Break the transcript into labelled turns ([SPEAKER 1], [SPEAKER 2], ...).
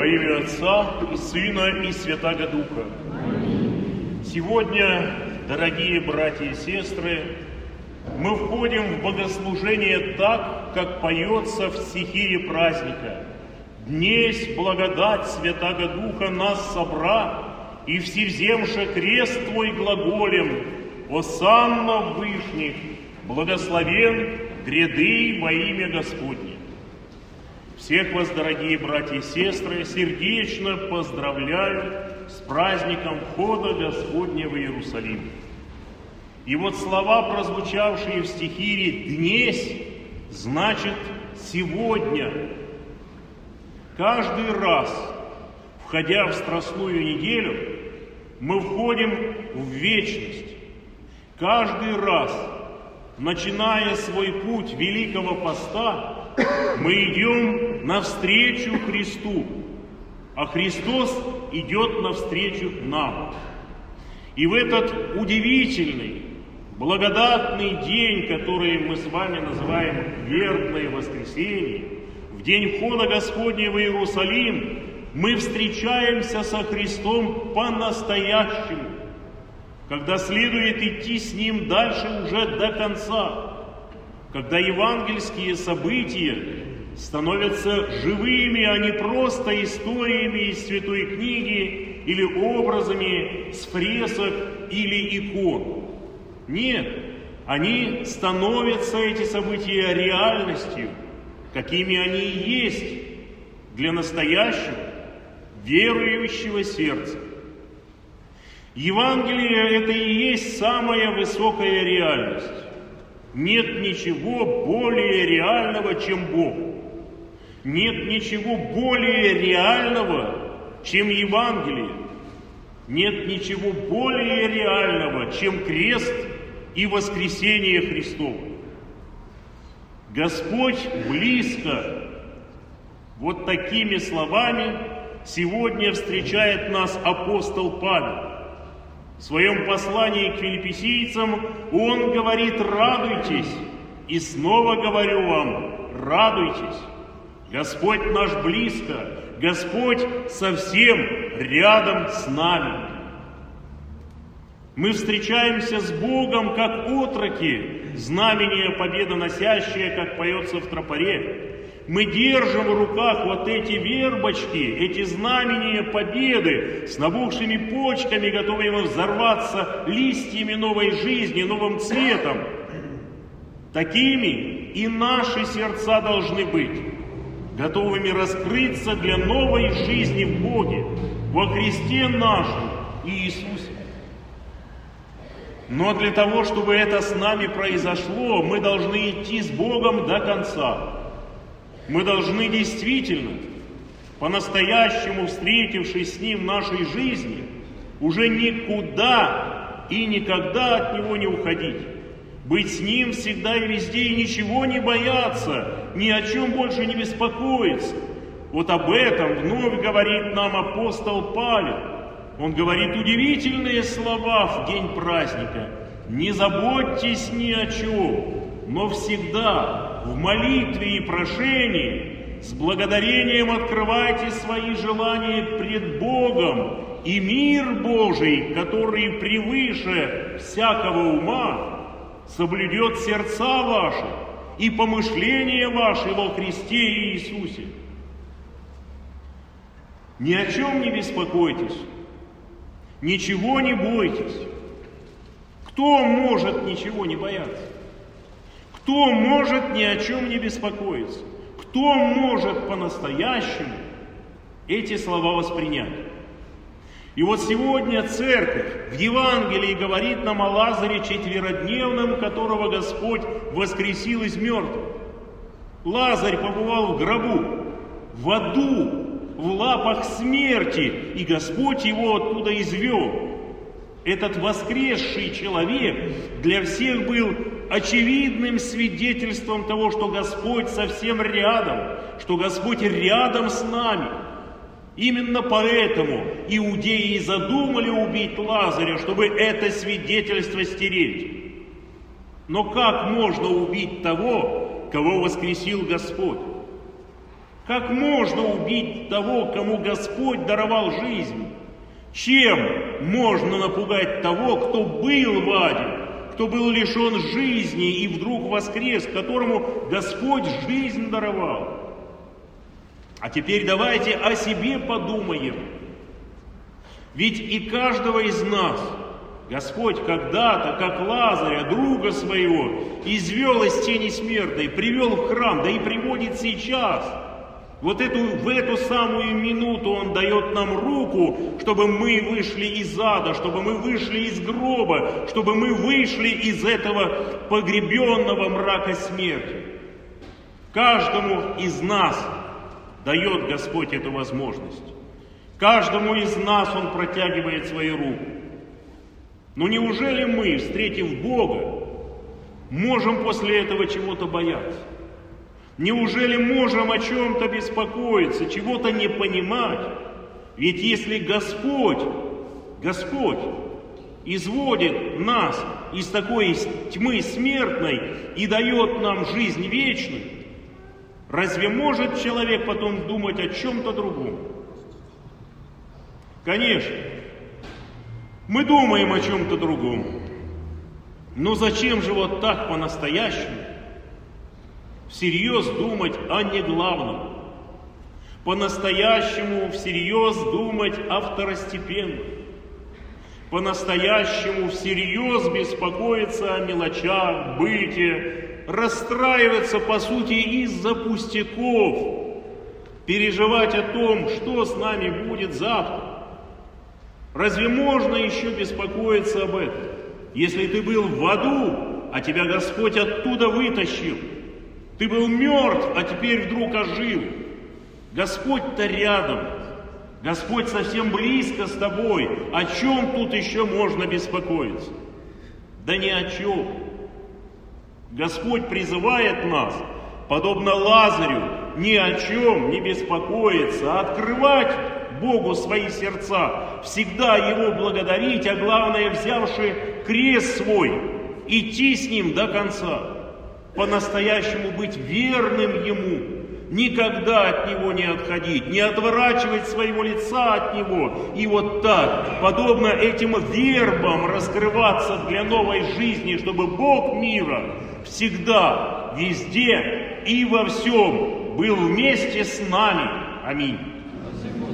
[SPEAKER 1] Во имя Отца и Сына и Святаго Духа. Сегодня, дорогие братья и сестры, мы входим в богослужение так, как поется в стихире праздника. «Днесь благодать Святаго Духа нас собра, и всевземше крест Твой глаголем, осанна в вышних, благословен гряды во имя Господне». Всех вас, дорогие братья и сестры, сердечно поздравляю с праздником входа Господня в Иерусалим. И вот слова, прозвучавшие в стихире «днесь», значит «сегодня». Каждый раз, входя в Страстную неделю, мы входим в вечность. Каждый раз, начиная свой путь Великого Поста, мы идем навстречу Христу, а Христос идет навстречу нам. И в этот удивительный, благодатный день, который мы с вами называем Вербное воскресенье, в день входа Господня в Иерусалим, мы встречаемся со Христом по-настоящему, когда следует идти с Ним дальше уже до конца, когда евангельские события становятся живыми, а не просто историями из Святой книги или образами с фресок или икон. Нет, они становятся, эти события, реальностью, какими они и есть для настоящего, верующего сердца. Евангелие – это и есть самая высокая реальность. Нет ничего более реального, чем Бог. Нет ничего более реального, чем Евангелие. Нет ничего более реального, чем крест и воскресение Христово. Господь близко. Вот такими словами сегодня встречает нас апостол Павел. В своем послании к филиппийцам он говорит: радуйтесь, и снова говорю вам, радуйтесь. Господь наш близко, Господь совсем рядом с нами. Мы встречаемся с Богом, как отроки, знамение победоносящее, как поется в тропаре. Мы держим в руках вот эти вербочки, эти знамения победы с набухшими почками, готовыми взорваться листьями новой жизни, новым цветом. Такими и наши сердца должны быть, готовыми раскрыться для новой жизни в Боге, во Христе нашем Иисусе. Но для того, чтобы это с нами произошло, мы должны идти с Богом до конца. Мы должны действительно, по-настоящему встретившись с Ним в нашей жизни, уже никуда и никогда от Него не уходить. Быть с Ним всегда и везде, и ничего не бояться, ни о чем больше не беспокоиться. Вот об этом вновь говорит нам апостол Павел. Он говорит удивительные слова в день праздника. «Не заботьтесь ни о чем, но всегда в молитве и прошении с благодарением открывайте свои желания пред Богом, и мир Божий, который превыше всякого ума, соблюдет сердца ваши и помышления ваши во Христе Иисусе». Ни о чем не беспокойтесь, ничего не бойтесь. Кто может ничего не бояться? Кто может ни о чем не беспокоиться? Кто может по-настоящему эти слова воспринять? И вот сегодня Церковь в Евангелии говорит нам о Лазаре четверодневном, которого Господь воскресил из мертвых. Лазарь побывал в гробу, в аду, в лапах смерти, и Господь его оттуда извел. Этот воскресший человек для всех был очевидным свидетельством того, что Господь совсем рядом, что Господь рядом с нами. Именно поэтому иудеи задумали убить Лазаря, чтобы это свидетельство стереть. Но как можно убить того, кого воскресил Господь? Как можно убить того, кому Господь даровал жизнь? Чем можно напугать того, кто был в аде, кто был лишен жизни и вдруг воскрес, которому Господь жизнь даровал? А теперь давайте о себе подумаем. Ведь и каждого из нас Господь когда-то, как Лазаря, друга своего, извел из тени смертной, привел в храм, да и приводит сейчас. В эту самую минуту Он дает нам руку, чтобы мы вышли из ада, чтобы мы вышли из гроба, чтобы мы вышли из этого погребенного мрака смерти. Каждому из нас дает Господь эту возможность. Каждому из нас Он протягивает свою руку. Но неужели мы, встретив Бога, можем после этого чего-то бояться? Неужели можем о чем-то беспокоиться, чего-то не понимать? Ведь если Господь изводит нас из такой тьмы смертной и дает нам жизнь вечную, разве может человек потом думать о чем-то другом? Конечно, мы думаем о чем-то другом. Но зачем же вот так по-настоящему всерьез думать о неглавном? По-настоящему всерьез думать о второстепенном? По-настоящему всерьез беспокоиться о мелочах, быте, расстраиваться, по сути, из-за пустяков, переживать о том, что с нами будет завтра? Разве можно еще беспокоиться об этом, если ты был в аду, а тебя Господь оттуда вытащил? Ты был мертв, а теперь вдруг ожил. Господь-то рядом, Господь совсем близко с тобой. О чем тут еще можно беспокоиться? Да ни о чем. Господь призывает нас, подобно Лазарю, ни о чем не беспокоиться, а открывать Богу свои сердца, всегда Его благодарить, а главное, взявши крест свой, идти с Ним до конца, по-настоящему быть верным Ему, никогда от Него не отходить, не отворачивать своего лица от Него, и вот так, подобно этим вербам, раскрываться для новой жизни, чтобы Бог мира всегда, везде и во всем был вместе с нами. Аминь.